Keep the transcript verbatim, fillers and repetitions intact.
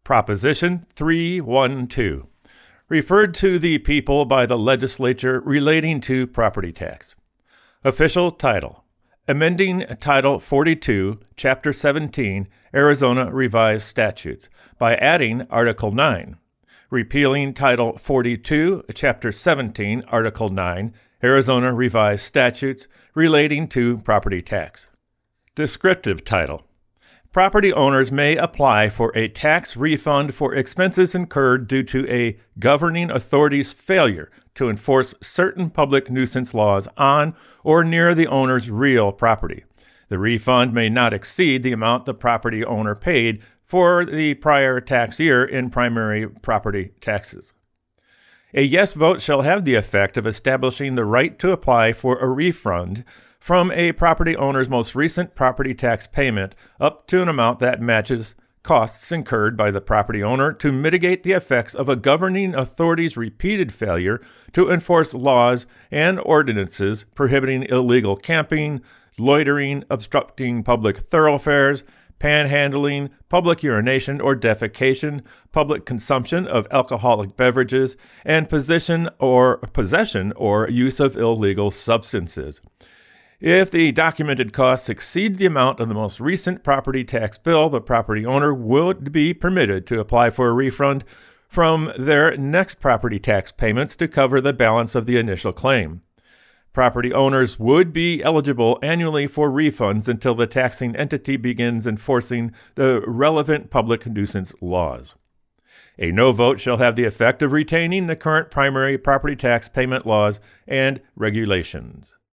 Proposition three twelve, referred to the people by the legislature relating to property tax. Official title: Amending Title forty-two, Chapter seventeen, Arizona Revised Statutes, by adding Article nine. Repealing Title forty-two, Chapter seventeen, Article nine, Arizona Revised Statutes, relating to property tax. Descriptive title: Property owners may apply for a tax refund for expenses incurred due to a governing authority's failure to enforce certain public nuisance laws on or near the owner's real property. The refund may not exceed the amount the property owner paid for the prior tax year in primary property taxes. A yes vote shall have the effect of establishing the right to apply for a refund from a property owner's most recent property tax payment up to an amount that matches costs incurred by the property owner to mitigate the effects of a governing authority's repeated failure to enforce laws and ordinances prohibiting illegal camping, loitering, obstructing public thoroughfares, panhandling, public urination or defecation, public consumption of alcoholic beverages, and possession or possession or use of illegal substances. If the documented costs exceed the amount of the most recent property tax bill, the property owner would be permitted to apply for a refund from their next property tax payments to cover the balance of the initial claim. Property owners would be eligible annually for refunds until the taxing entity begins enforcing the relevant public nuisance laws. A no vote shall have the effect of retaining the current primary property tax payment laws and regulations.